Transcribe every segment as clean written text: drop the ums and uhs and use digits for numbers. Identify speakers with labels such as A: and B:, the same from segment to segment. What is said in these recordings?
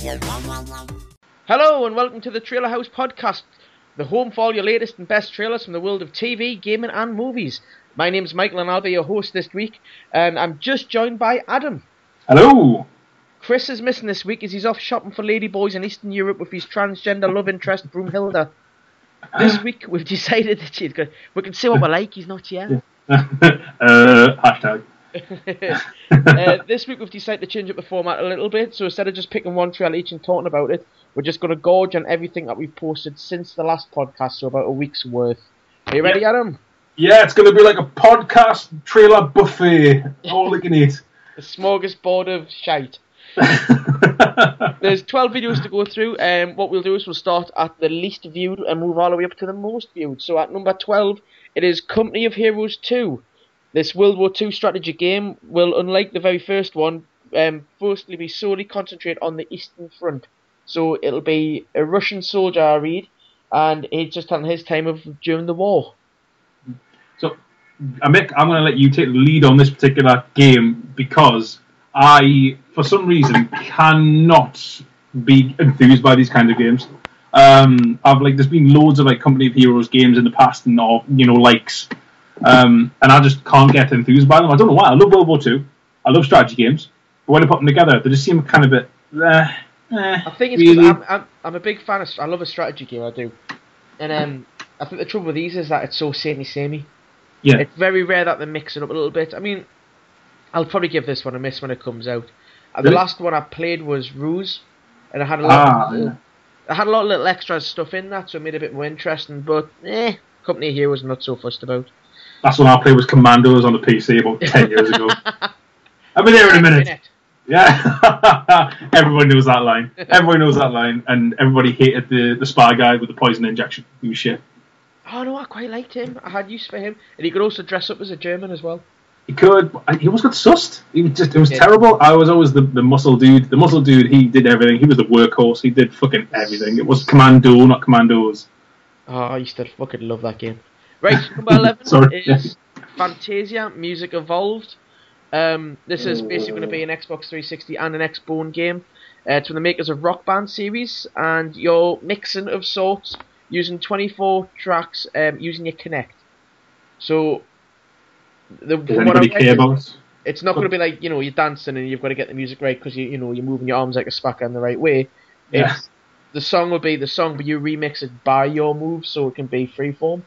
A: Hello and welcome to the Trailer House Podcast, the home for all your latest and best trailers from the world of TV, gaming and movies. My name's Michael and I'll be your host this week, and I'm just joined by Adam.
B: Hello!
A: Chris is missing this week as he's off shopping for ladyboys in Eastern Europe with his transgender love interest, Broomhilda. This week we've decided that we can say what we like, he's not here.
B: Hashtag.
A: This week we've decided to change up the format a little bit, so instead of just picking one trailer each and talking about it, we're just going to gorge on everything that we've posted since the last podcast, so about a week's worth. Are you ready, Adam?
B: Yeah, it's going to be like a podcast trailer buffet. All you can eat.
A: A smorgasbord of shite. There's 12 videos to go through, and what we'll do is we'll start at the least viewed and move all the way up to the most viewed. So at number 12, it is Company of Heroes 2. This World War II strategy game will, unlike the very first one, firstly be solely concentrated on the Eastern Front. So it'll be a Russian soldier, I read, and he's just telling his time of during the war.
B: So, Mick, I'm going to let you take the lead on this particular game because I, for some reason, cannot be enthused by these kinds of games. There's been loads of Company of Heroes games in the past and likes. And I just can't get enthused by them. I don't know why. I love World War II. I love strategy games. But when I put them together, they just seem kind of a bit...
A: I think it's
B: really?
A: because I'm a big fan of... I love a strategy game, I do. And I think the trouble with these is that it's so samey.
B: Yeah.
A: It's very rare that they mix it up a little bit. I mean, I'll probably give this one a miss when it comes out. The last one I played was Ruse. And I had a lot of little extra stuff in that, so it made it a bit more interesting. But, Company of Heroes I'm not so fussed about.
B: That's when I played was Commandos on the PC about 10 years ago. I'll be there in a minute. Yeah. Everyone knows that line. Everyone knows that line. And everybody hated the spy guy with the poison injection. He was shit.
A: Oh no, I quite liked him. I had use for him. And he could also dress up as a German as well.
B: He could. He always got sussed. It was terrible. I was always the muscle dude. The muscle dude, he did everything. He was the workhorse. He did fucking everything. It was Commando, not Commandos.
A: Oh, I used to fucking love that game. Right, number 11 is Fantasia Music Evolved. This is basically going to be an Xbox 360 and an Xbone game. It's from the makers of Rock Band series, and you're mixing of sorts using 24 tracks using your Kinect. So,
B: does anybody care about?
A: It's not going to be like, you're dancing and you've got to get the music right because you're moving your arms like a spacker in the right way.
B: Yeah.
A: The song will be the song, but you remix it by your moves so it can be freeform.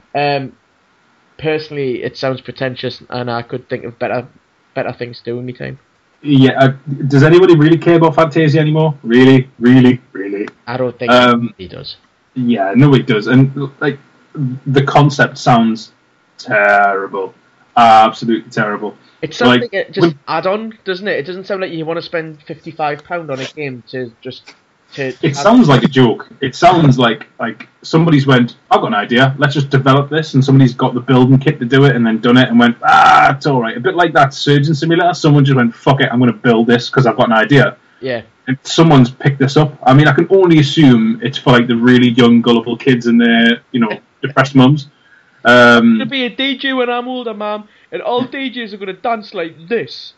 A: Personally, it sounds pretentious, and I could think of better things to do in my time.
B: Yeah, does anybody really care about Fantasia anymore? Really?
A: I don't think he does.
B: Yeah, no, it does, and the concept sounds terrible, absolutely terrible.
A: It sounds like it just add-on, doesn't it? It doesn't sound like you want to spend £55 on a game to just.
B: It sounds like a joke. It sounds like somebody's went, I've got an idea, let's just develop this, and somebody's got the building kit to do it and then done it and went, it's alright. A bit like that Surgeon Simulator, someone just went, fuck it, I'm going to build this because I've got an idea.
A: Yeah.
B: And someone's picked this up. I mean, I can only assume it's for the really young, gullible kids and their, depressed mums.
A: I'm going to be a DJ when I'm older, Mum, and all DJs are going to dance like this.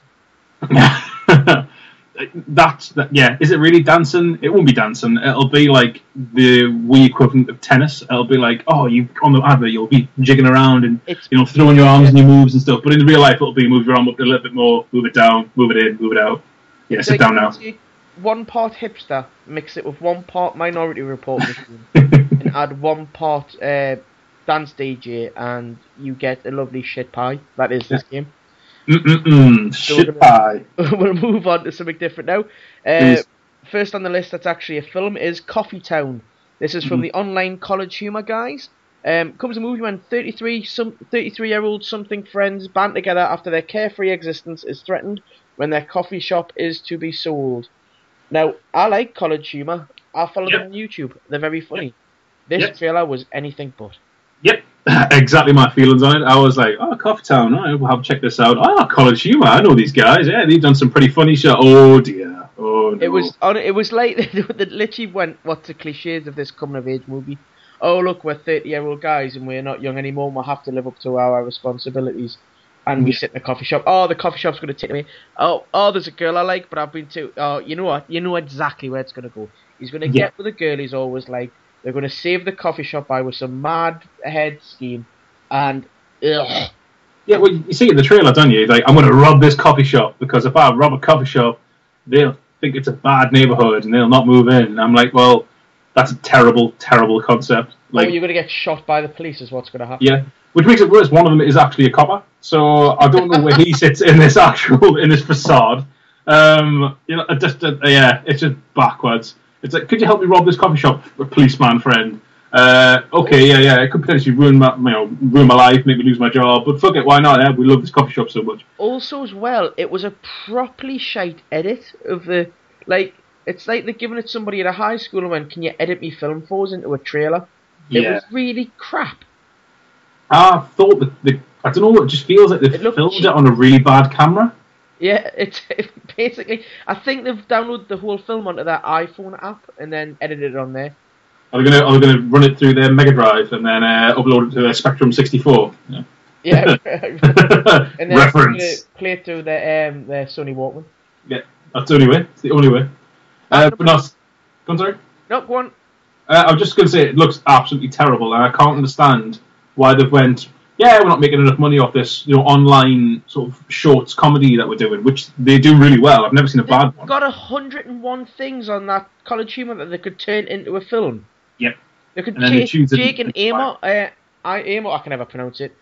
B: Is it really dancing? It won't be dancing. It'll be like the Wii equivalent of tennis. It'll be like, you on the advert, you'll be jigging around and throwing your arms and your moves and stuff. But in real life, it'll be move your arm up a little bit more, move it down, move it in, move it out. Yeah, sit down now.
A: One part hipster, mix it with one part Minority Report machine, and add one part dance DJ, and you get a lovely shit pie. That is this game.
B: Shit pie.
A: We'll move on to something different now. First on the list that's actually a film is Coffee Town. This is from the online College Humor guys. Comes a movie when 33-year-old something friends band together after their carefree existence is threatened when their coffee shop is to be sold. Now, I like College Humor. I follow them on YouTube. They're very funny. This trailer was anything but.
B: Yep, exactly my feelings on it. I was like, Coffee Town, I'll have to check this out. College Humor, I know these guys. Yeah, they've done some pretty funny shit. Oh dear. Oh no.
A: It was like they literally went, what's the cliches of this coming of age movie? Oh look, we're 30-year-old guys and we're not young anymore and we'll have to live up to our responsibilities. and we sit in a coffee shop. Oh, the coffee shop's going to take me. Oh, there's a girl I like, but I've been to. Oh, you know what? You know exactly where it's going to go. He's going to get with a girl he's always liked. They're going to save the coffee shop by with some mad head scheme, and ugh.
B: Yeah, well, you see in the trailer, don't you? Like, I'm going to rob this coffee shop because if I rob a coffee shop, they'll think it's a bad neighborhood and they'll not move in. And I'm like, well, that's a terrible, terrible concept. Like,
A: you're going to get shot by the police is what's going to happen.
B: Yeah, which makes it worse. One of them is actually a copper, so I don't know where he sits in this facade. It's just backwards. It's like, could you help me rob this coffee shop, policeman friend? Okay, it could potentially ruin my life, make me lose my job, but fuck it, why not? We love this coffee shop so much.
A: Also, as well, it was a properly shite edit of the it's like they're giving it to somebody at a high school and went, "Can you edit me film photos into a trailer?" Yeah. It was really crap.
B: I thought I don't know, it just feels like they filmed it on a really bad camera.
A: Yeah, it's basically. I think they've downloaded the whole film onto their iPhone app and then edited it on there.
B: Are they gonna run it through their Mega Drive and then upload it to their Spectrum 64?
A: Yeah. And then
B: reference.
A: Play it through their Sony Walkman.
B: Yeah, that's the only way. It's the only way. But not. Go on, sorry.
A: No, go on.
B: I was just going to say it looks absolutely terrible, and I can't understand why they've went. Yeah, we're not making enough money off this, online sort of shorts comedy that we're doing, which they do really well. I've never seen a bad one.
A: They've got 101 things on that College Humor that they could turn into a film.
B: Yep.
A: They could take Jake and Amor. Amor, I can never pronounce it.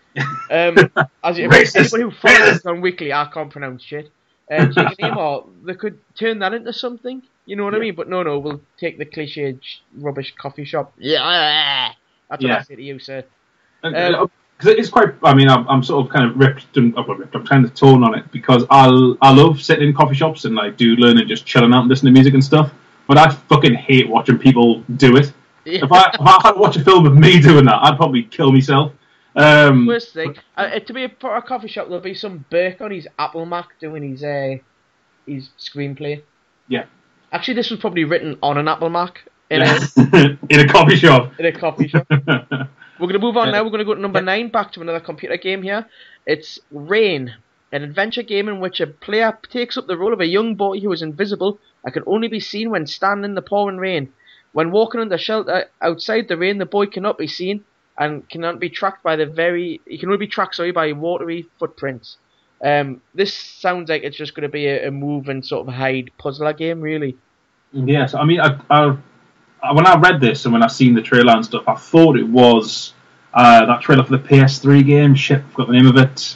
A: As anybody who follows on Weekly, I can't pronounce shit. Jake and Amor, they could turn that into something. You know what I mean? But no, we'll take the cliche rubbish coffee shop. Yeah, that's what I say to you, sir.
B: Because it is quite. I mean, I'm sort of kind of ripped. I'm trying to tone on it because I love sitting in coffee shops and like doodling and just chilling out and listening to music and stuff. But I fucking hate watching people do it. Yeah. If I had to watch a film of me doing that, I'd probably kill myself.
A: Worst thing, to be a coffee shop, there'll be some Burke on his Apple Mac doing his screenplay.
B: Yeah.
A: Actually, this was probably written on an Apple Mac in
B: a coffee shop.
A: In a coffee shop. We're going to move on now. We're going to go to number 9, back to another computer game here. It's Rain, an adventure game in which a player takes up the role of a young boy who is invisible and can only be seen when standing in the pouring rain. When walking under shelter outside the rain, the boy cannot be seen and cannot be tracked by he can only be tracked by watery footprints. This sounds like it's just going to be a move and sort of hide puzzler game, really.
B: Yes, I mean, I when I read this and when I seen the trailer and stuff, I thought it was that trailer for the PS3 game. Shit, I forgot the name of it.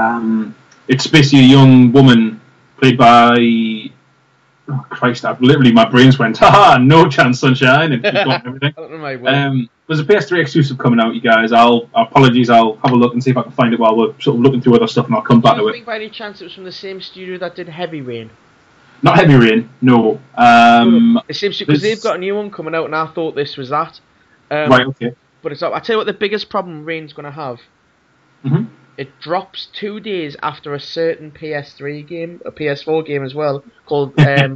B: It's basically a young woman played by. Oh Christ! My brains went. Haha! No Chance Sunshine and everything. There's a PS3 exclusive coming out, you guys. Apologies. I'll have a look and see if I can find it while we're sort of looking through other stuff, and I'll come back to it.
A: I think by any chance it was from the same studio that did Heavy Rain.
B: Not Heavy Rain, no.
A: It seems because they've got a new one coming out, and I thought this was that.
B: Right. Okay.
A: But it's not. I tell you what, the biggest problem Rain's going to have.
B: Mm-hmm.
A: It drops 2 days after a certain PS3 game, a PS4 game as well, called.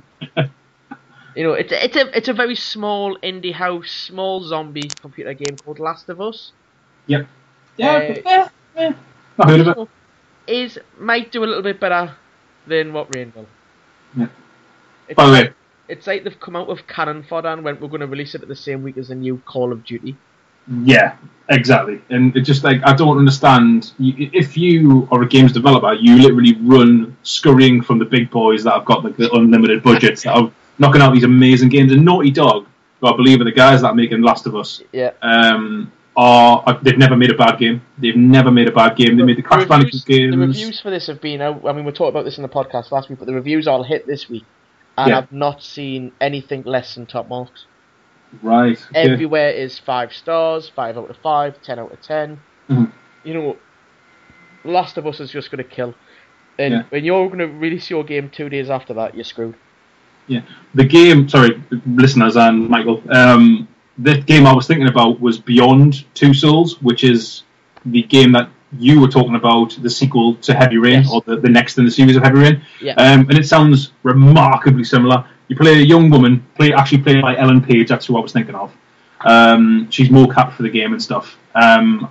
A: It's a very small indie house, small zombie computer game called Last of Us.
B: Yep. Yeah. Not heard of it.
A: Might do a little bit better than what Rain will.
B: Yeah. By the way,
A: it's like they've come out with cannon fodder and went, we're going to release it at the same week as the new Call of Duty.
B: Yeah, exactly. And it's just like, I don't understand. If you are a games developer, you literally run scurrying from the big boys that have got like the unlimited budgets that are knocking out these amazing games. And Naughty Dog, who I believe are the guys that are making Last of Us, they've never made a bad game. They've never made a bad game. They made the Crash Bandicoot games.
A: The reviews for this have been out. I mean, we talked about this in the podcast last week, but the reviews all hit this week. And I've not seen anything less than top marks.
B: Right.
A: Okay. Everywhere is 5 stars, 5 out of 5, 10 out of 10.
B: Mm-hmm.
A: Last of Us is just going to kill. And when you're going to release your game 2 days after that, you're screwed.
B: Yeah. The game, sorry, listeners and Michael, the game I was thinking about was Beyond Two Souls, which is the game that you were talking about, the sequel to Heavy Rain, or the next in the series of Heavy Rain.
A: Yeah.
B: And it sounds remarkably similar. You play a young woman, actually played by Ellen Page, that's who I was thinking of. She's mocap for the game and stuff.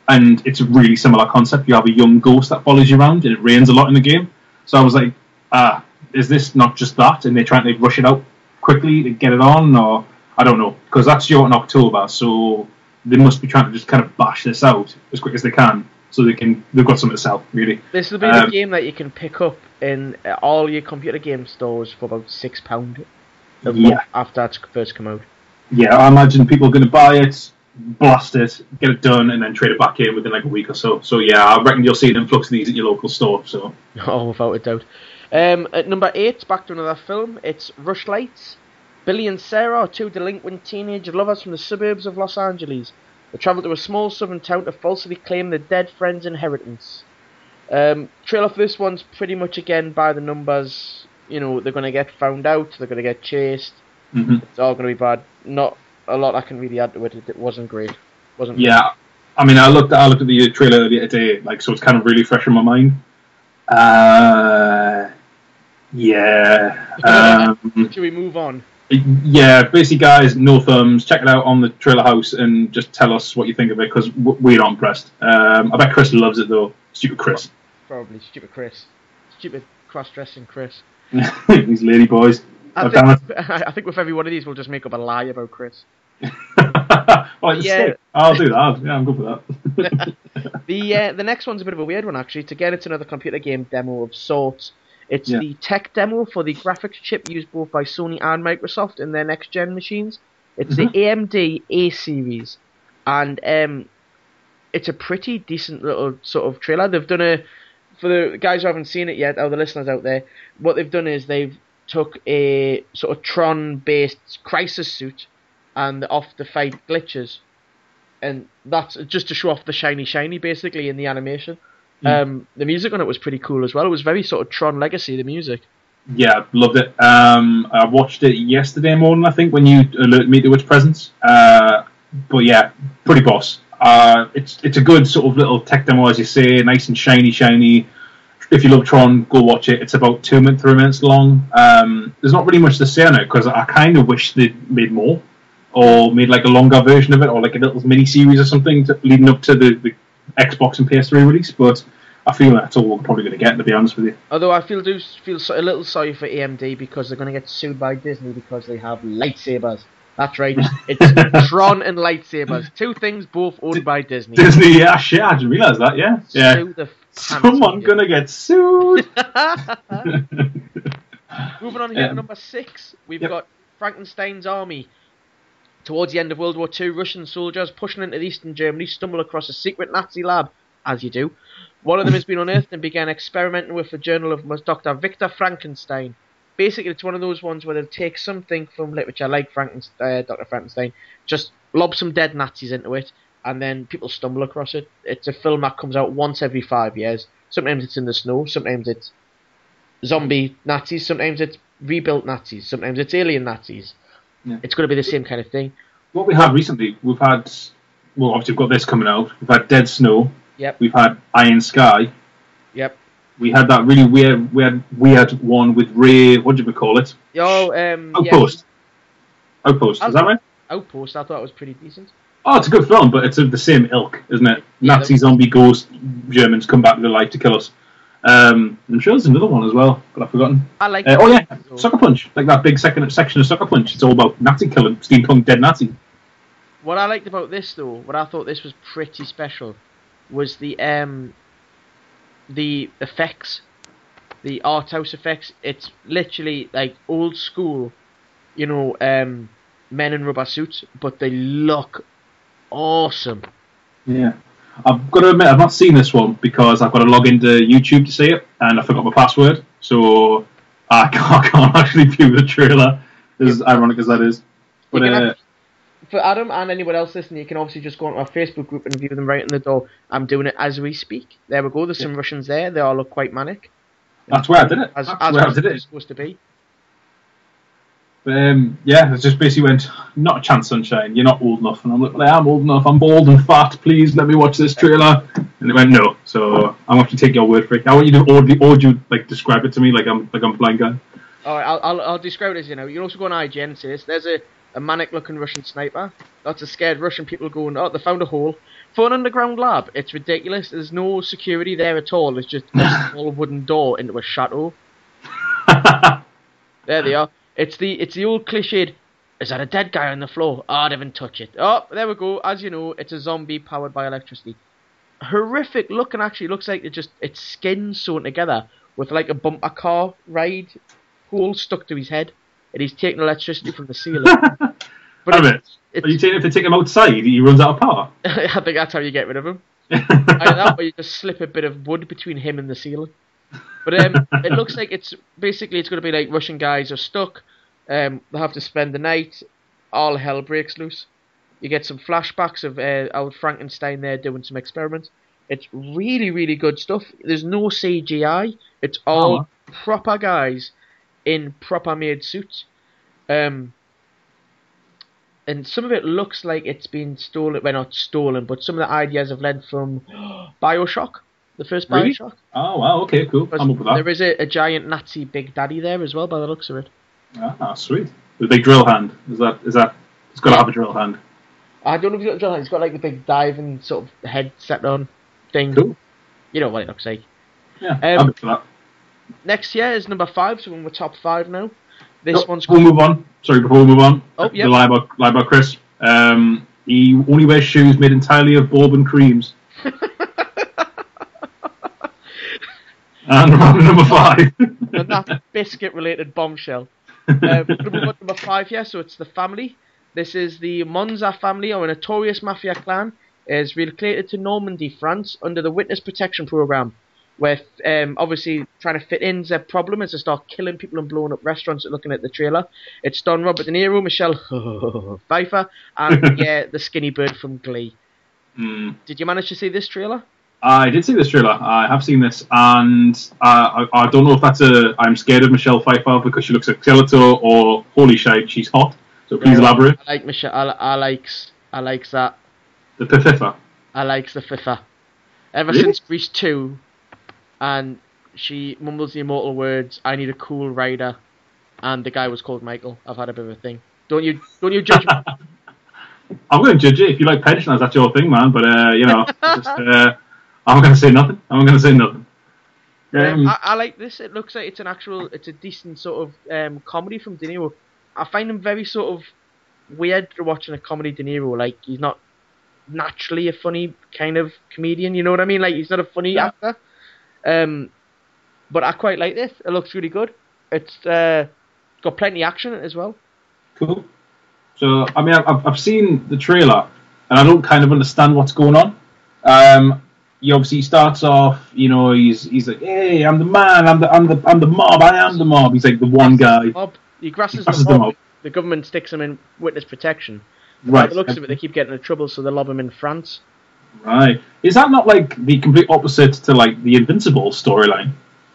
B: and it's a really similar concept. You have a young ghost that follows you around, and it rains a lot in the game. So I was like, is this not just that? And they're trying to rush it out quickly to get it on, or I don't know, because that's due in October, so they must be trying to just kind of bash this out as quick as they can, so they've got something to sell, really.
A: This will be the game that you can pick up in all your computer game stores for about £6 a month after it's first come out.
B: Yeah, I imagine people are going to buy it, blast it, get it done, and then trade it back in within like a week or so. So yeah, I reckon you'll see an influx of these at your local store. So.
A: Oh, without a doubt. At number 8, back to another film. It's Rushlights. Billy and Sarah are two delinquent teenage lovers from the suburbs of Los Angeles. They travel to a small southern town to falsely claim their dead friend's inheritance. Trailer for this one's pretty much again by the numbers. You know, they're going to get found out, they're going to get chased. Mm-hmm. It's all going to be bad. Not a lot I can really add to it. It wasn't great.
B: Yeah, I mean, I looked at the trailer the other day, like, so it's kind of really fresh in my mind. Yeah.
A: Should we move on?
B: Yeah, basically, guys, no thumbs. Check it out on the Trailer House and just tell us what you think of it, because we're not impressed. I bet Chris loves it, though. Stupid Chris.
A: Probably stupid Chris. Stupid cross-dressing Chris.
B: These lady boys.
A: I think with every one of these, we'll just make up a lie about Chris.
B: Well, yeah, I'll do that. Yeah, I'm good for
A: that. The next one's a bit of a weird one, actually. Again, it's another computer game demo of sorts. It's the tech demo for the graphics chip used both by Sony and Microsoft in their next-gen machines. It's the AMD A-Series. And it's a pretty decent little sort of trailer. They've done for the guys who haven't seen it yet, or the listeners out there, what they've done is they've took a sort of Tron-based Crisis suit and off the fight glitches. And that's just to show off the shiny, basically, in the animation. The music on it was pretty cool as well. It was very sort of Tron Legacy, the music.
B: Yeah, loved it. I watched it yesterday morning, I think, when you alerted me to its presence. But yeah, pretty boss. It's a good sort of little tech demo, as you say, nice and shiny. If you love Tron, go watch it. It's about 3 minutes long. There's not really much to say on it, because I kind of wish they'd made more, or made like a longer version of it, or like a little mini-series or something leading up to the Xbox and PS3 release, but I feel that's all we're probably going to get, to be honest with you.
A: Although I feel a little sorry for AMD, because they're going to get sued by Disney because they have lightsabers. That's right, it's Tron and lightsabers. Two things both owned by Disney.
B: Disney, yeah, shit, I didn't realise that, yeah. Someone going to get sued!
A: Moving on here to number 6, we've got Frankenstein's Army. Towards the end of World War II, Russian soldiers pushing into eastern Germany stumble across a secret Nazi lab, as you do. One of them has been unearthed and began experimenting with the journal of Dr. Victor Frankenstein. Basically, it's one of those ones where they'll take something from literature, like Dr. Frankenstein, just lob some dead Nazis into it, and then people stumble across it. It's a film that comes out once every 5 years. Sometimes it's in the snow, sometimes it's zombie Nazis, sometimes it's rebuilt Nazis, sometimes it's alien Nazis. Yeah. It's going to be the same kind of thing.
B: What we had recently, obviously we've got this coming out. We've had Dead Snow.
A: Yep.
B: We've had Iron Sky.
A: Yep. We
B: had that really weird one with Ray. What did we call it?
A: Outpost.
B: Yeah. Outpost. Is that right?
A: Outpost. I thought it was pretty decent.
B: Oh, it's a good film, but it's of the same ilk, isn't it? Yeah, Nazi zombie ghost Germans come back to life to kill us. I'm sure there's another one as well, but I've forgotten.
A: I like.
B: Sucker Punch, like that big section of Sucker Punch. It's all about Nazi killing, steampunk dead Nazi.
A: What I liked about this, though, what I thought this was pretty special, was the effects, the art house effects. It's literally like old school, men in rubber suits, but they look awesome.
B: Yeah. I've got to admit, I've not seen this one because I've got to log into YouTube to see it, and I forgot my password, so I can't actually view the trailer, as ironic as that is. But
A: for Adam and anyone else listening, you can obviously just go onto our Facebook group and view them right in the door. I'm doing it as we speak. There we go, there's some Russians there, they all look quite manic.
B: That's where I did it.
A: As it's supposed to be.
B: It just basically went, not a chance, sunshine, you're not old enough. And I'm like, well, I am old enough, I'm bald and fat, please let me watch this trailer. And they went, no. So I'm going to take your word for it. I want you to describe it to me like I'm a blind guy.
A: Alright, I'll describe it as, you can also go on IGN and say this. There's a manic looking Russian sniper. Lots of scared Russian people going, oh, they found a hole. Fun Underground Lab. It's ridiculous. There's no security there at all. It's just a small wooden door into a chateau. There they are. It's the old cliched. Is that a dead guy on the floor? Oh, I didn't touch it. Oh, there we go. As you know, it's a zombie powered by electricity. Horrific looking. Actually, looks like its skin sewn together with like a bumper car ride hole stuck to his head, and he's taking electricity from the ceiling. But
B: Are you saying if they take him outside, he runs out of power?
A: I think that's how you get rid of him. Either that, or you just slip a bit of wood between him and the ceiling. But it looks like it's going to be like Russian guys are stuck. They have to spend the night. All hell breaks loose. You get some flashbacks of old Frankenstein there doing some experiments. It's really, really good stuff. There's no CGI. It's all proper guys in proper made suits. And some of it looks like it's been stolen. Well, not stolen, but some of the ideas have led from Bioshock, the first Bioshock.
B: Really? Oh, wow, okay, cool. I'm up with that.
A: There is a giant Nazi Big Daddy there as well, by the looks of it.
B: Ah, sweet. With a big drill hand. Is that? It's got to have a drill hand.
A: I don't know if he's got a drill hand. He's got like the big diving sort of headset on thing.
B: Cool.
A: You know what it looks like.
B: Yeah, I'm up for that.
A: Next year is number 5, so we're top 5 now.
B: Before we move on.
A: Oh, yeah.
B: The lie about Chris. He only wears shoes made entirely of bourbon creams. And number 5.
A: And that biscuit-related bombshell. Number 5 here, so it's The Family. This is the Monza family, or a notorious mafia clan, is relocated to Normandy, France, under the Witness Protection Program, where obviously trying to fit in is a problem as they start killing people and blowing up restaurants. Looking at the trailer, it's starring Robert De Niro, Michelle Pfeiffer, and the skinny bird from Glee. Did you manage to see this trailer?
B: I did see this trailer. I have seen this, and I don't know if that's I'm scared of Michelle Pfeiffer because she looks like Skeletor, or holy shit, she's hot. So please elaborate.
A: I like Michelle. I likes that.
B: The Pfeiffer.
A: I likes the Pfeiffer. Ever
B: Really?
A: since Grease 2, and she mumbles the immortal words, "I need a cool rider," and the guy was called Michael. I've had a bit of a thing. Don't you judge me?
B: I'm going to judge it. If you like pensioners, that's your thing, man. But I'm going to say nothing.
A: I like this. It looks like it's a decent sort of comedy from De Niro. I find him very sort of weird watching a comedy De Niro. Like, he's not naturally a funny kind of comedian, you know what I mean? Like, he's not a funny actor. But I quite like this. It looks really good. It's got plenty of action in it as well.
B: Cool. So, I mean, I've seen the trailer, and I don't kind of understand what's going on. He obviously starts off, he's like, "Hey, I'm the man. I'm the mob. I am the mob." He's like the one guy.
A: He grasses the mob. The government sticks him in witness protection.
B: Right.
A: By the looks of it, they keep getting into trouble, so they lob him in France.
B: Right. Is that not like the complete opposite to like the Invincible storyline?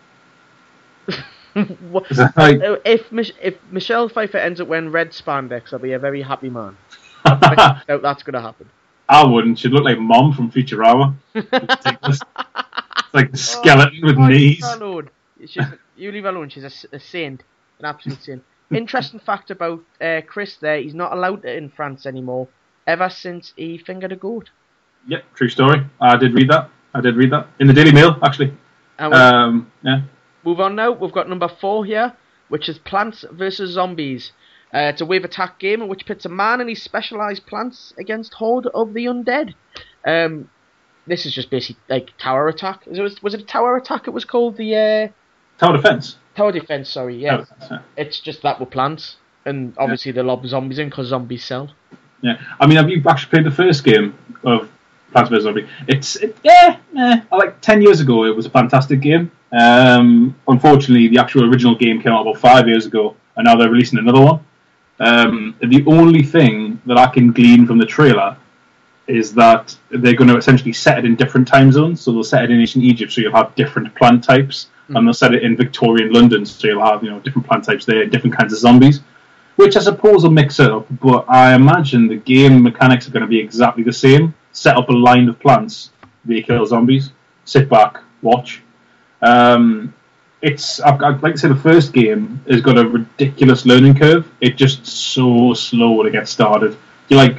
A: If Michelle Pfeiffer ends up wearing red spandex, I'll be a very happy man. I doubt that's going to happen.
B: I wouldn't. She'd look like Mom from Futurama. It's like a skeleton with knees.
A: You leave her alone. She's a saint. An absolute saint. Interesting fact about Chris there, he's not allowed it in France anymore, ever since he fingered a goat.
B: Yep, true story. I did read that. In the Daily Mail, actually. Yeah.
A: Move on now. We've got number 4 here, which is Plants vs. Zombies. It's a wave attack game in which pits a man and his specialised plants against horde of the undead. This is just basically like tower attack. Was it a tower attack? It was called the
B: Tower Defense.
A: Tower Defense. Sorry, yeah.
B: Tower Defense, yeah.
A: It's just that with plants, and obviously they lob zombies in because zombies sell.
B: Yeah, I mean, have you actually played the first game of Plants vs. Zombies? I like 10 years ago. It was a fantastic game. Unfortunately, the actual original game came out about 5 years ago, and now they're releasing another one. The only thing that I can glean from the trailer is that they're going to essentially set it in different time zones. So they'll set it in ancient Egypt, so you'll have different plant types, and they'll set it in Victorian London, so you'll have different plant types there, different kinds of zombies, which I suppose will mix it up. But I imagine the game mechanics are going to be exactly the same. Set up a line of plants, they kill zombies. Sit back, watch. I'd like to say the first game has got a ridiculous learning curve. It's just so slow to get started. You're like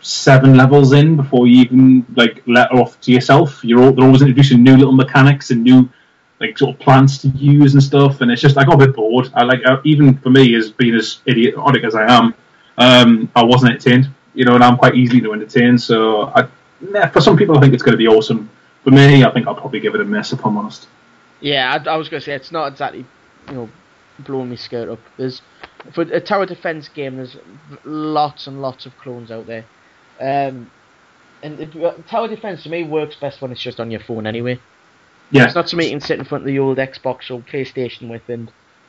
B: 7 levels in before you even like let her off to yourself. They're always introducing new little mechanics and new like sort of plants to use and stuff, and it's just I got a bit bored. Even for me as being as idiotic as I am, I wasn't entertained. You know, and I'm quite easily to entertain. So for some people, I think it's going to be awesome. For me, I think I'll probably give it a miss, if I'm honest.
A: Yeah, I was going to say it's not exactly, blowing me skirt up. For a tower defense game, there's lots and lots of clones out there, and tower defense to me works best when it's just on your phone anyway.
B: Yeah,
A: it's not something you can sit in front of the old Xbox or PlayStation with and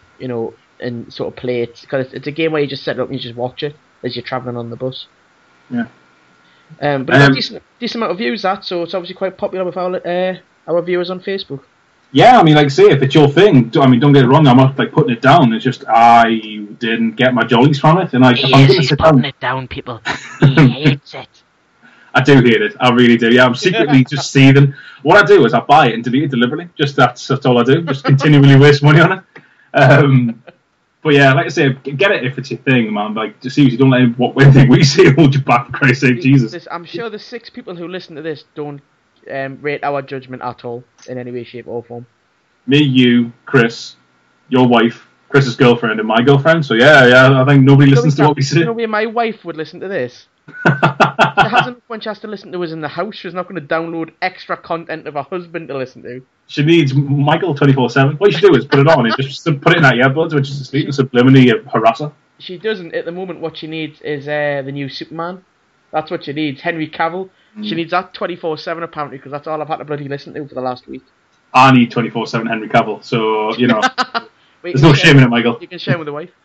A: sort of play it, because it's a game where you just set it up and you just watch it as you're travelling on the bus.
B: Yeah.
A: But it's a decent amount of views, so it's obviously quite popular with our viewers on Facebook.
B: Yeah, I mean, like I say, if it's your thing, don't get it wrong, I'm not like putting it down. It's just I didn't get my jollies from it, and like if I'm going to sit down,
A: it down, people. He hates it.
B: I do hate it. I really do. Yeah, I'm secretly just seething. What I do is I buy it and delete it deliberately. Just that's all I do. Just continually waste money on it. But yeah, like I say, get it if it's your thing, man. Like, just seriously, don't let anything we say hold you back. For Christ's sake, Jesus.
A: I'm sure the 6 people who listen to this don't rate our judgment at all in any way, shape, or form.
B: Me, you, Chris, your wife, Chris's girlfriend, and my girlfriend. So yeah, I think nobody listens to what we say.
A: Nobody, my wife would listen to this. She hasn't, when she has to listen to us in the house, she's not going to download extra content of her husband to listen to.
B: She needs Michael 24/7. What you should do is put it on and just put it in her earbuds when she's asleep and subliminally harass her.
A: She doesn't. At the moment, what she needs is the new Superman. That's what she needs. Henry Cavill. She needs that 24/7 apparently, because that's all I've had to bloody listen to for the last week.
B: I need 24/7 Henry Cavill, so there's no shame in it, Michael.
A: You can share with the wife.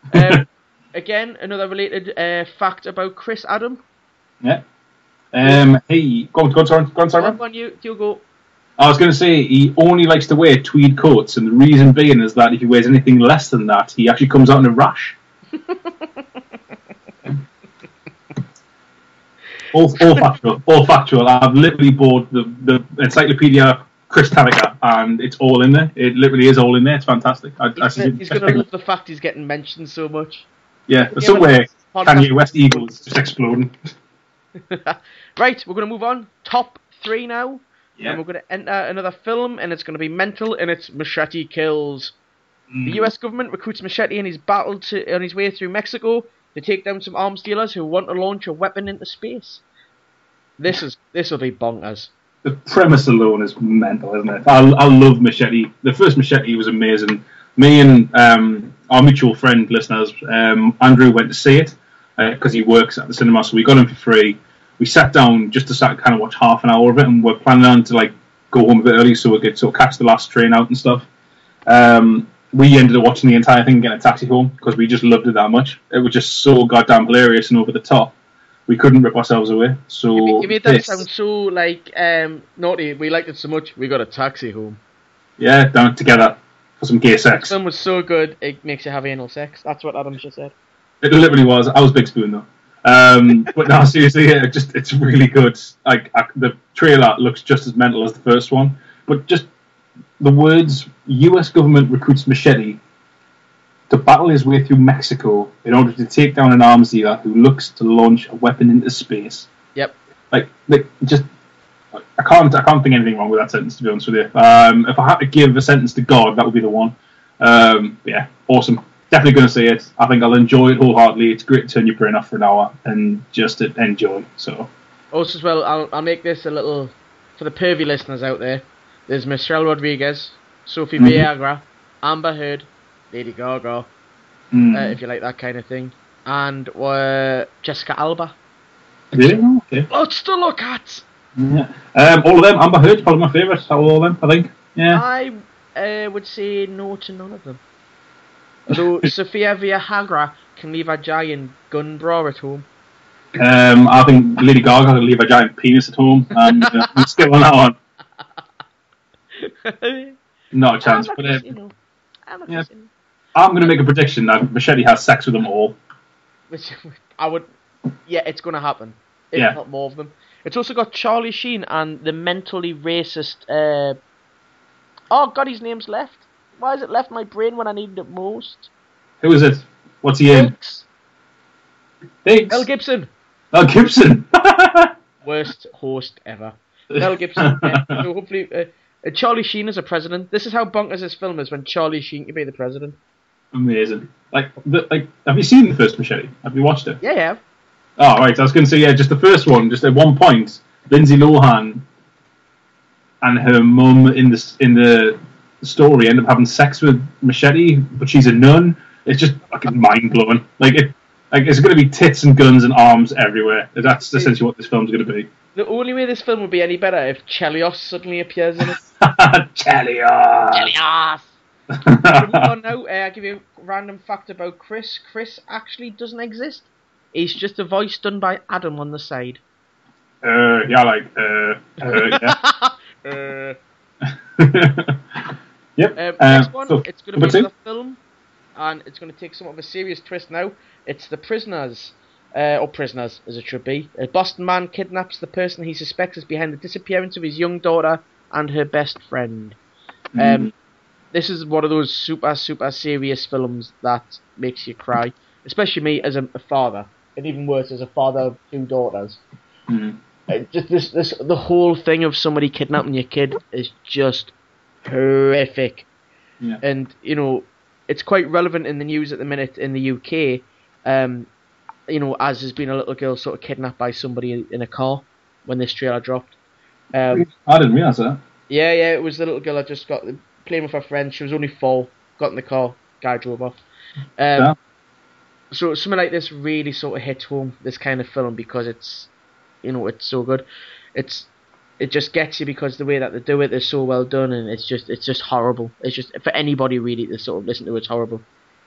A: Again, another related fact about Chris Adam.
B: Yeah. Hey, go on, sorry.
A: Go on, you go.
B: I was going to say, he only likes to wear tweed coats, and the reason being is that if he wears anything less than that, he actually comes out in a rash. all factual. I've literally bought the Encyclopedia Chris Tanaka, and it's all in there. It literally is all in there. It's fantastic.
A: He's going to love the fact he's getting mentioned so much.
B: Yeah, somewhere Kanye West Eagles just exploding.
A: Right, we're going to move on. Top 3 now.
B: Yeah.
A: And we're going to enter another film, and it's going to be mental, and it's Machete Kills. The US government recruits Machete in his battle on his way through Mexico to take down some arms dealers who want to launch a weapon into space. This will be bonkers.
B: The premise alone is mental, isn't it? I love Machete. The first Machete was amazing. Me and our mutual friend, listeners, Andrew, went to see it because he works at the cinema, so we got him for free. We sat down just to kind of watch half an hour of it, and we're planning on to go home a bit early so we could sort of catch the last train out and stuff. We ended up watching the entire thing and getting a taxi home because we just loved it that much. It was just so goddamn hilarious and over the top. We couldn't rip ourselves away. So
A: you made that sound so naughty. We liked it so much, we got a taxi home.
B: Yeah, down together for some gay sex.
A: The film was so good, it makes you have anal sex. That's what Adam just said.
B: It literally was. I was Big Spoon though. But no, seriously, it's really good. The trailer looks just as mental as the first one, but just the words "U.S. government recruits Machete to battle his way through Mexico in order to take down an arms dealer who looks to launch a weapon into space."
A: Yep.
B: I can't think anything wrong with that sentence, to be honest with you. If I had to give a sentence to God, that would be the one. Yeah, awesome. Definitely going to see it. I think I'll enjoy it wholeheartedly. It's great to turn your brain off for an hour and just enjoy. So,
A: also as well, I'll make this a little for the pervy listeners out there. There's Michelle Rodriguez, Sophie Viagra, Amber Heard, Lady Gaga, if you like that kind of thing, and Jessica Alba.
B: Really? Okay.
A: Lots to look at.
B: Yeah. All of them. Amber Heard, probably my favourite. All of them, I think. Yeah.
A: I would say no to none of them. Although Sophia Viagra can leave a giant gun bra at home.
B: I think Lady Gaga can leave a giant penis at home, and let's get on that one. Not a chance. But I'm going to make a prediction that Machete has sex with them all.
A: Which I would. Yeah, it's going to happen. If not more of them. It's also got Charlie Sheen and the mentally racist. Oh God, his name's left. Why has it left my brain when I needed it most?
B: Who is it? What's he in?
A: Mel Gibson.
B: Mel Gibson.
A: Worst host ever. Mel Gibson. So hopefully, Charlie Sheen as a president. This is how bonkers this film is when Charlie Sheen can be the president.
B: Amazing. Like, have you seen the first Machete? Have you watched it?
A: Yeah, yeah.
B: Oh, right. I was going to say, yeah, just the first one. Just at one point, Lindsay Lohan and her mum in the story end up having sex with Machete, but she's a nun. It's just fucking mind blowing. It's going to be tits and guns and arms everywhere. That's essentially what this film's going to be.
A: The only way this film would be any better if Chelios suddenly appears in it.
B: Chelios!
A: On now, I'll give you a random fact about Chris. Chris actually doesn't exist. He's just a voice done by Adam on the side.
B: Yeah. Yep.
A: Next one,
B: so,
A: it's going to be another film, and it's going to take somewhat of a serious twist now. It's The Prisoners, or Prisoners, as it should be. A Boston man kidnaps the person he suspects is behind the disappearance of his young daughter and her best friend. This is one of those super, super serious films that makes you cry, especially me as a father, and even worse as a father of two daughters. Just the whole thing of somebody kidnapping your kid is just horrific.
B: Yeah.
A: And it's quite relevant in the news at the minute in the UK. As there's been a little girl sort of kidnapped by somebody in a car when this trailer dropped.
B: I didn't realise that.
A: Yeah, it was the little girl that just got playing with her friend. She was only 4, got in the car, guy drove off. So something like this really sort of hits home, this kind of film, because it's so good. It just gets you because the way that they do it is so well done, and it's just horrible. It's just for anybody really to sort of listen to, it's horrible.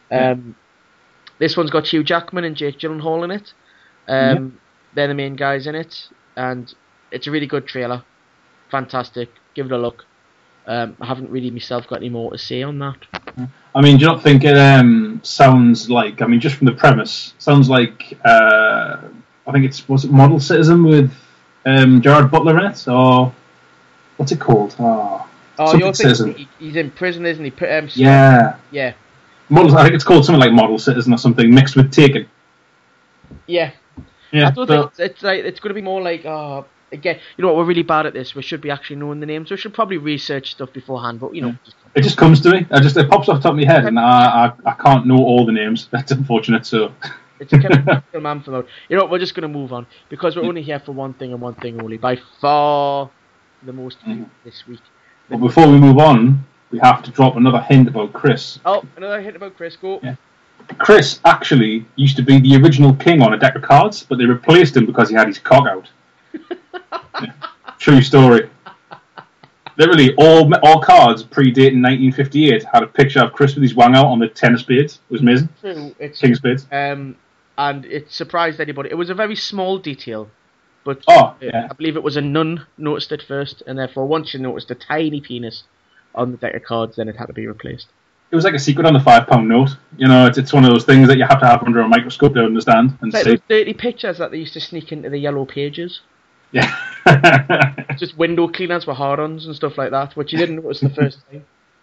A: This one's got Hugh Jackman and Jake Gyllenhaal in it. They're the main guys in it, and it's a really good trailer. Fantastic. Give it a look. I haven't really myself got any more to say on that.
B: I mean, do you not think it sounds like, just from the premise, sounds like, I think was it Model Citizen with Gerard Butler in it? Or what's it called?
A: You're thinking he's in prison, isn't he?
B: Yeah.
A: Yeah.
B: I think it's called something like Model Citizen or something, mixed with Taken.
A: Yeah. I don't think it's going to be more like, again, you know what, we're really bad at this. We should be actually knowing the names. We should probably research stuff beforehand, but
B: it just comes to me. It pops off the top of my head, and I can't know all the names. That's unfortunate. So
A: it's a chemical man for that. You know what, we're just going to move on because we're only here for one thing and one thing only. By far, the most viewed this week.
B: But before we move on, we have to drop another hint about Chris.
A: Oh, another hint about Chris. Go.
B: Yeah. Chris actually used to be the original king on a deck of cards, but they replaced him because he had his cock out. Yeah. True story. Literally, all cards predating 1958 had a picture of Chris with his wang out on the 10 of spades. It was amazing.
A: True. It's
B: King of spades.
A: And it surprised anybody. It was a very small detail, but
B: yeah.
A: I believe it was a nun noticed it first, and therefore once you noticed a tiny penis on the deck of cards, then it had to be replaced.
B: It was like a secret on the £5 note. It's one of those things that you have to have under a microscope to understand and
A: it's like
B: see.
A: Those dirty pictures that they used to sneak into the yellow pages.
B: Yeah.
A: Just window cleaners with hard-ons and stuff like that, which you didn't notice the first time.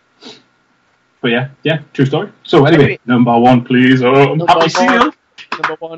B: But yeah, true story. So anyway, number 1, please. Happy seal.
A: Number 1.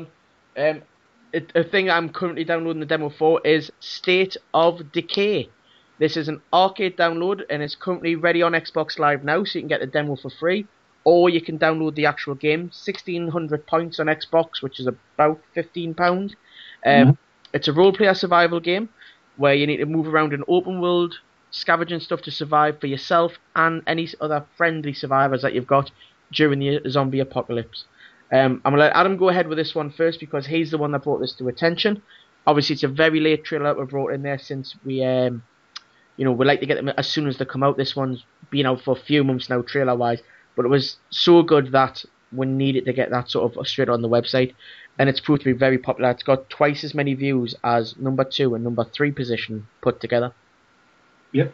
A: A thing I'm currently downloading the demo for is State of Decay. This is an arcade download, and it's currently ready on Xbox Live now, so you can get the demo for free. Or you can download the actual game, 1,600 points on Xbox, which is about £15. It's a role-player survival game where you need to move around an open world, scavenging stuff to survive for yourself and any other friendly survivors that you've got during the zombie apocalypse. I'm going to let Adam go ahead with this one first because he's the one that brought this to attention. Obviously, it's a very late trailer that we've brought in there since we like to get them as soon as they come out. This one's been out for a few months now, trailer-wise, but it was so good that we needed to get that sort of straight on the website. And it's proved to be very popular. It's got twice as many views as number 2 and number 3 position put together.
B: Yep.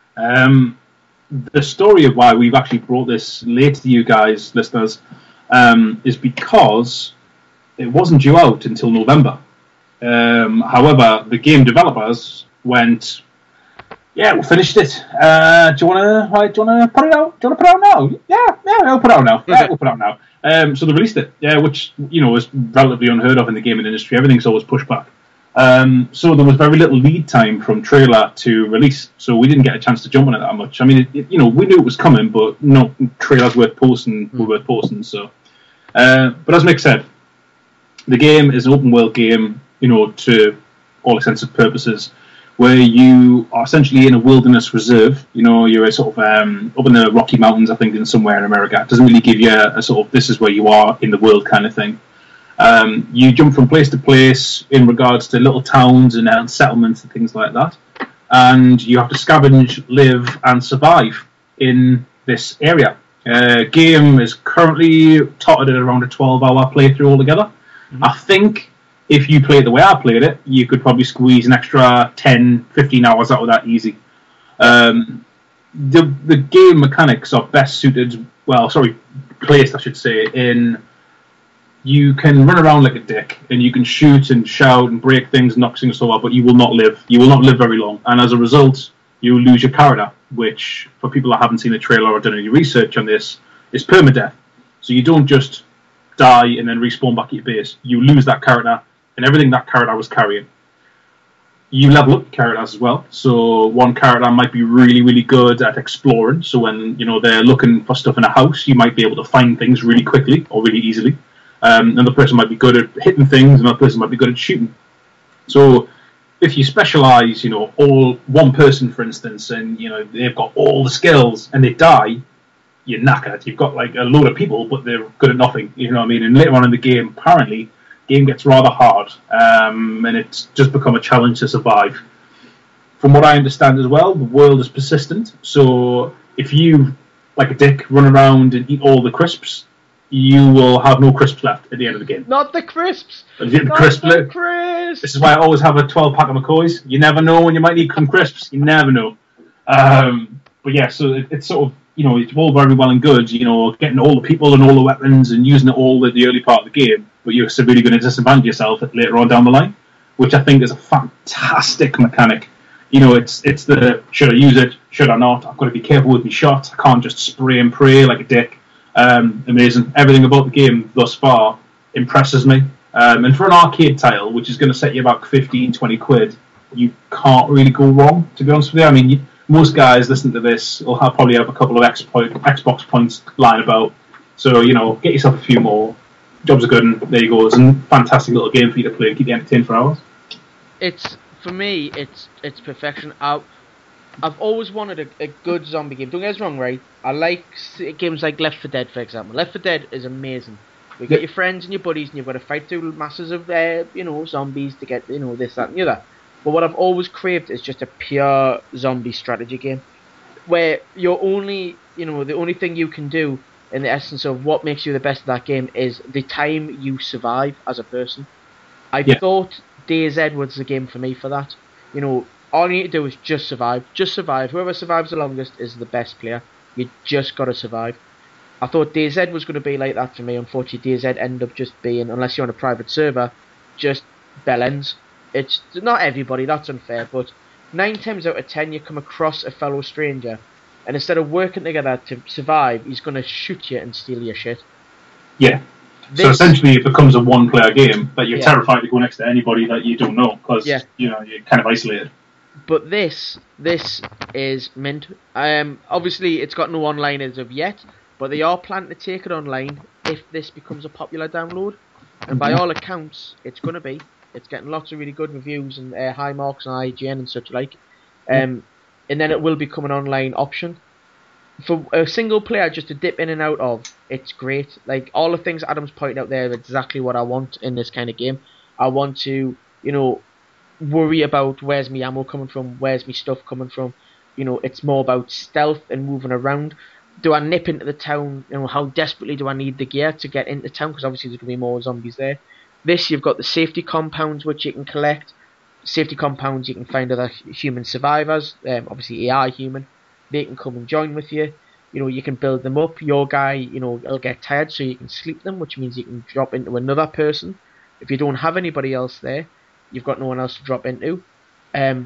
B: The story of why we've actually brought this late to you guys, listeners, is because it wasn't due out until November. However, the game developers went, Yeah, we finished it. Do you wanna put it out? Do you wanna put it out now? Yeah, I'll put it out now. Yeah, we'll put it out now. So they released it, which is relatively unheard of in the gaming industry. Everything's always pushed back. So there was very little lead time from trailer to release, so we didn't get a chance to jump on it that much. I mean, we knew it was coming, but no trailers worth posting were worth posting. So, but as Mick said, the game is an open world game, to all intents and purposes, where you are essentially in a wilderness reserve. You're sort of up in the Rocky Mountains, I think, in somewhere in America. It doesn't really give you a sort of this is where you are in the world kind of thing. You jump from place to place in regards to little towns and settlements and things like that. And you have to scavenge, live, and survive in this area. Game is currently totted at around a 12-hour playthrough altogether. Mm-hmm. I think if you play it the way I played it, you could probably squeeze an extra 10, 15 hours out of that easy. The game mechanics are best suited, placed, I should say, in you can run around like a dick and you can shoot and shout and break things, knock things over, but you will not live. You will not live very long. And as a result, you lose your character, which, for people that haven't seen the trailer or done any research on this, is permadeath. So you don't just die and then respawn back at your base. You lose that character and everything that character was carrying. You level up characters as well. So one character might be really, really good at exploring. So when they're looking for stuff in a house, you might be able to find things really quickly or really easily. Another person might be good at hitting things. Another person might be good at shooting. So if you specialise, all one person, for instance, and they've got all the skills and they die, you're knackered. You've got like a load of people, but they're good at nothing. You know what I mean? And later on in the game, apparently, game gets rather hard, and it's just become a challenge to survive. From what I understand as well, the world is persistent. So if you, like a dick, run around and eat all the crisps, you will have no crisps left at the end of the game.
A: Not the crisps!
B: The crisps! This is why I always have a 12-pack of McCoys. You never know when you might need some crisps. You never know. But yeah, so it's sort of, it's all very well and good, getting all the people and all the weapons and using it all at the early part of the game, but you're severely going to disadvantage yourself later on down the line, which I think is a fantastic mechanic. It's the, should I use it, should I not? I've got to be careful with my shots. I can't just spray and pray like a dick. Amazing. Everything about the game thus far impresses me. And for an arcade title, which is going to set you about 15, 20 quid, you can't really go wrong, to be honest with you. I mean, most guys listening to this will probably have a couple of Xbox points lying about. So, get yourself a few more. Jobs are good, and there you go. It's a fantastic little game for you to play and keep you entertained for hours.
A: For me, it's perfection. I've always wanted a good zombie game. Don't get us wrong, right? I like games like Left 4 Dead, for example. Left 4 Dead is amazing. You get your friends and your buddies, and you've got to fight through masses of, zombies to get, this, that, and the other. But what I've always craved is just a pure zombie strategy game, where you're only, the only thing you can do in the essence of what makes you the best at that game is the time you survive as a person. I thought DayZ was the game for me for that. All you need to do is just survive. Just survive. Whoever survives the longest is the best player. You just got to survive. I thought DayZ was going to be like that for me. Unfortunately, DayZ ended up just being, unless you're on a private server, just bellends. It's not everybody, that's unfair, but 9 times out of 10 you come across a fellow stranger, and instead of working together to survive, he's going to shoot you and steal your shit.
B: Yeah. So essentially it becomes a one-player game that you're terrified to go next to anybody that you don't know, because you're kind of isolated.
A: But this is mint. Obviously it's got no online as of yet, but they are planning to take it online if this becomes a popular download. And by all accounts, it's going to be. It's getting lots of really good reviews and high marks on IGN and such like. And then it will become an online option. For a single player just to dip in and out of, it's great. Like, all the things Adam's pointed out there are exactly what I want in this kind of game. I want to, worry about where's my ammo coming from, where's my stuff coming from. It's more about stealth and moving around. Do I nip into the town? How desperately do I need the gear to get into town? Because obviously there's going to be more zombies there. This, you've got the safety compounds which you can collect. Safety compounds, you can find other human survivors, obviously AI human. They can come and join with you. You can build them up. Your guy, he'll get tired, so you can sleep them, which means you can drop into another person. If you don't have anybody else there, you've got no one else to drop into.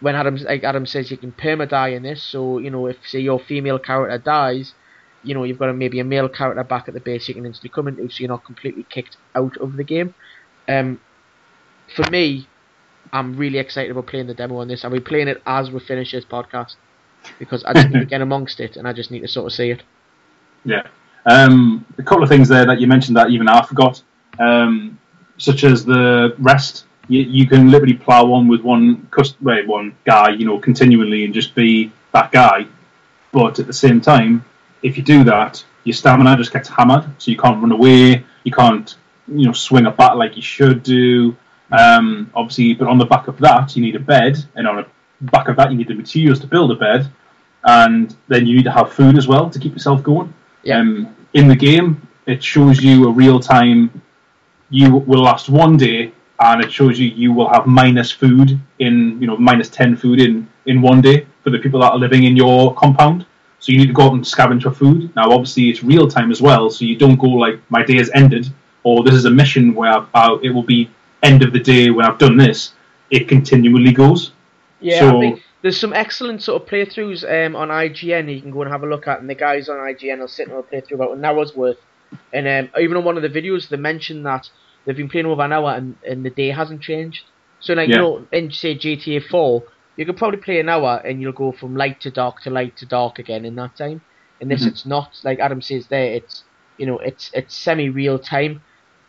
A: when Adam says, you can perma-die in this, so, if, say, your female character dies, you've got maybe a male character back at the base you can instantly come into, so you're not completely kicked out of the game. For me, I'm really excited about playing the demo on this. I'll be playing it as we finish this podcast, because I just need to get amongst it, and I just need to sort of see it.
B: Yeah. A couple of things there that you mentioned that even I forgot, such as the rest. You can literally plow on with one guy, continually and just be that guy. But at the same time, if you do that, your stamina just gets hammered, so you can't run away, you can't, swing a bat like you should do. Obviously, but on the back of that, you need a bed, and on the back of that, you need the materials to build a bed, and then you need to have food as well to keep yourself going.
A: Yeah.
B: In the game, it shows you a real time. You will last one day, and it shows you will have minus food minus 10 food in one day for the people that are living in your compound. So you need to go out and scavenge for food. Now, obviously, it's real time as well, so you don't go like, my day has ended, or this is a mission where it will be end of the day when I've done this. It continually goes.
A: Yeah, so, I think there's some excellent sort of playthroughs on IGN you can go and have a look at, and the guys on IGN are sitting on a playthrough about an hour's worth. And even on one of the videos, they mentioned that they've been playing over an hour and the day hasn't changed. So, in, say, GTA 4, you could probably play an hour and you'll go from light to dark again in that time. In this, it's not. Like Adam says there, it's semi-real time.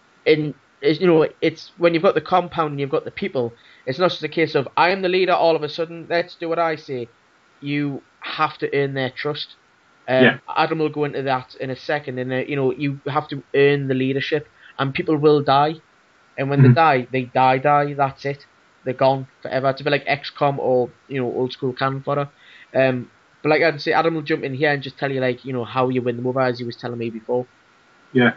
A: It's when you've got the compound and you've got the people, it's not just a case of, I am the leader, all of a sudden, let's do what I say. You have to earn their trust. Adam will go into that in a second, and you have to earn the leadership, and people will die, and when they die, that's it. They're gone forever. It's a bit like XCOM or old school Cannon Fodder. But like I'd say, Adam will jump in here and just tell you how you win them over, as he was telling me before. Yeah.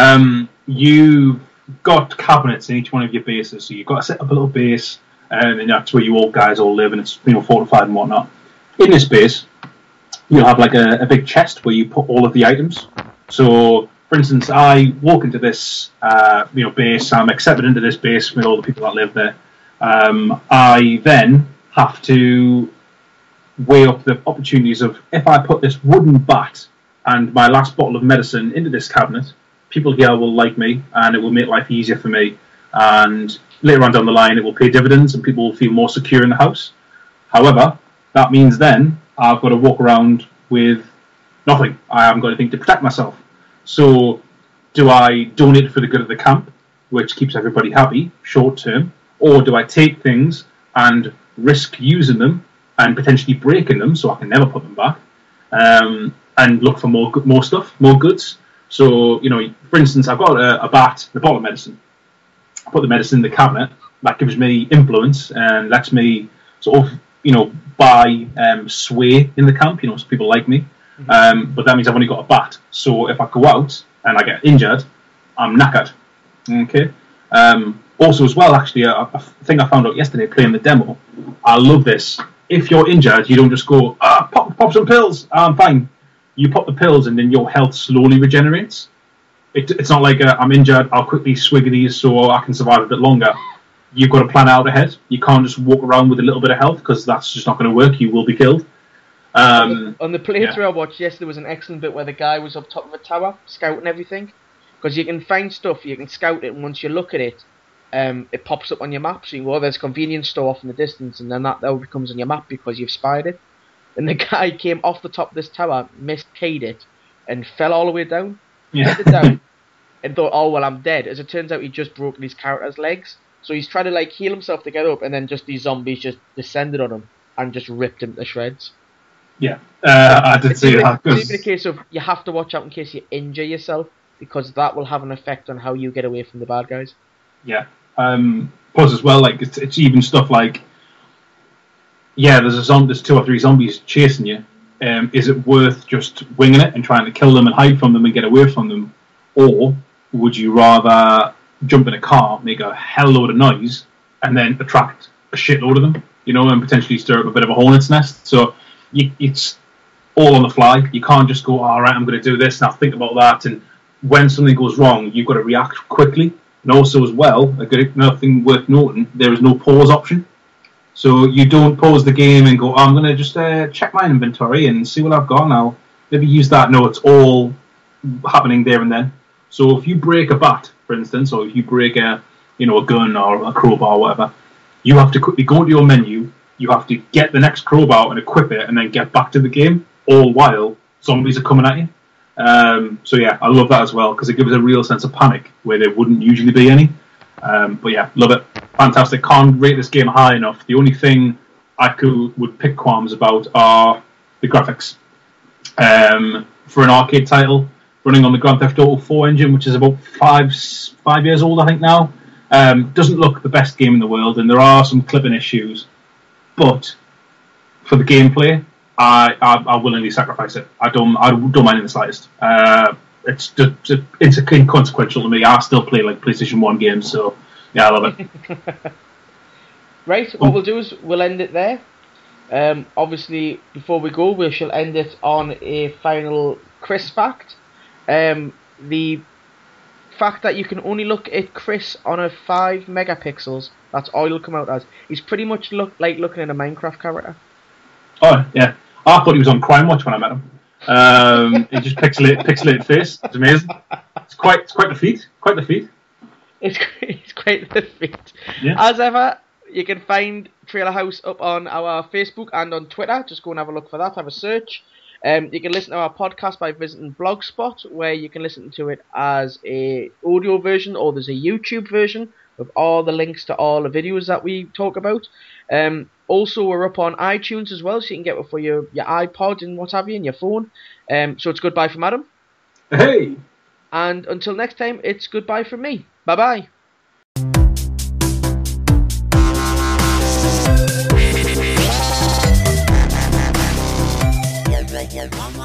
B: You got cabinets in each one of your bases, so you've got to set up a little base, and that's where you all guys all live, and it's fortified and whatnot. In this base, you'll have like a big chest where you put all of the items. So, for instance, I walk into this base. I'm accepted into this base with all the people that live there. I then have to weigh up the opportunities of, if I put this wooden bat and my last bottle of medicine into this cabinet, people here will like me, and it will make life easier for me. And later on down the line, it will pay dividends, and people will feel more secure in the house. However, that means then I've got to walk around with nothing. I haven't got anything to protect myself. So, do I donate for the good of the camp, which keeps everybody happy, short term, or do I take things and risk using them and potentially breaking them so I can never put them back, and look for more stuff, more goods? So, for instance, I've got a bat, a bottle of medicine. I put the medicine in the cabinet. That gives me influence and lets me sort of, buy sway in the camp, so people like me. But that means I've only got a bat. So if I go out and I get injured, I'm knackered. Okay. Also, as well, actually, a thing I found out yesterday playing the demo, I love this. If you're injured, you don't just go, pop some pills, I'm fine. You pop the pills and then your health slowly regenerates. It's not like I'm injured, I'll quickly swig these so I can survive a bit longer. You've got to plan out ahead. You can't just walk around with a little bit of health, because that's just not going to work. You will be killed.
A: On the playthrough I watched yesterday, there was an excellent bit where the guy was up top of a tower, scouting everything. Because you can find stuff, you can scout it, and once you look at it, it pops up on your map. So you go, there's a convenience store off in the distance, and then that becomes on your map because you've spied it. And the guy came off the top of this tower, miskeyed it, and fell all the way down. Headed down, and thought, oh, well, I'm dead. As it turns out, he just broken his character's legs. So he's trying to heal himself to get up, and then just these zombies just descended on him and just ripped him to shreds.
B: Yeah, I did see that.
A: It's even a case of, you have to watch out in case you injure yourself, because that will have an effect on how you get away from the bad guys.
B: Yeah. Plus as well, it's even stuff like, there's 2 or 3 zombies chasing you. Is it worth just winging it and trying to kill them and hide from them and get away from them? Or would you rather jump in a car, make a hell load of noise, and then attract a shitload of them, and potentially stir up a bit of a hornet's nest? So it's all on the fly. You can't just go, all right, I'm going to do this, and I'll think about that. And when something goes wrong, you've got to react quickly. And also, as well, another thing worth noting, there is no pause option. So you don't pause the game and go, oh, I'm going to just check my inventory and see what I've got now. Maybe use that. No, it's all happening there and then. So if you break a bat, for instance, or if you break a gun or a crowbar or whatever, you have to quickly go into your menu. You have to get the next crowbar and equip it, and then get back to the game. All while zombies are coming at you. So yeah, I love that as well because it gives a real sense of panic where there wouldn't usually be any. But yeah, love it. Fantastic. Can't rate this game high enough. The only thing I would pick qualms about are the graphics. For an arcade title running on the Grand Theft Auto 4 engine, which is about 5 years old, I think now, doesn't look the best game in the world, and there are some clipping issues. But for the gameplay, I willingly sacrifice it. I don't mind in the slightest. It's inconsequential to me. I still play like PlayStation 1 games, so yeah, I love it.
A: Right, what we'll do is we'll end it there. Obviously, before we go, we shall end it on a final Chris fact. The fact that you can only look at Chris on a 5 megapixels, that's all you'll come out as. He's pretty much like looking at a Minecraft character.
B: Oh, yeah. I thought he was on Crime Watch when I met him. He just pixelated face. It's amazing. It's quite the feat. Quite the feat.
A: It's quite the feat.
B: Yeah.
A: As ever, you can find Trailer House up on our Facebook and on Twitter. Just go and have a look for that. Have a search. You can listen to our podcast by visiting Blogspot, where you can listen to it as a audio version, or there's a YouTube version with all the links to all the videos that we talk about. Also, we're up on iTunes as well, so you can get it for your iPod and what have you, and your phone. So it's goodbye from Adam.
B: Hey!
A: And until next time, it's goodbye from me. Bye-bye. Mama.